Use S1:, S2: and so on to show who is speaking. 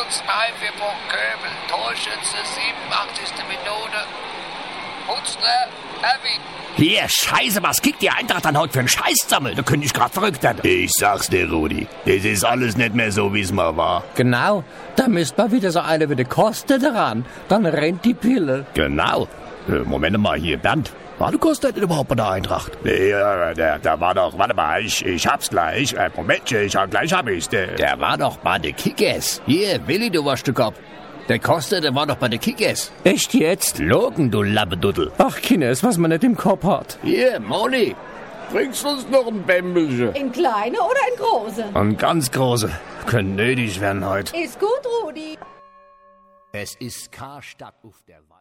S1: für Burgköbel. Torschütze, 87. Minute. Hutzler, Erwin.
S2: Hier, scheiße, was kickt die Eintracht dann heute für einen Scheißsammel? Da könnte ich grad verrückt werden.
S3: Ich sag's dir, Rudi. Das ist alles nicht mehr so, wie's mal war.
S4: Genau, da müsst mal wieder so eine wie die Koste dran. Dann rennt die Pille.
S3: Genau. Moment mal, hier, Bernd. War du Kostet überhaupt bei der Eintracht? Nee, der war doch, warte mal, ich hab's gleich. Momentchen, gleich hab ich's.
S2: Der war doch bei den Kickers. Hier, Willi, du warst du Kopf. Der Koste, der war doch bei den Kickers.
S4: Echt jetzt?
S2: Logen, du Labbeduddel.
S4: Ach, Kines, was man nicht im Kopf hat.
S2: Hier, Moni, bringst uns noch ein Bämbelchen?
S5: In kleine oder in große?
S3: Und ganz große. Können nötig werden heute.
S5: Ist gut, Rudi.
S2: Es ist Karstadt auf der Weide.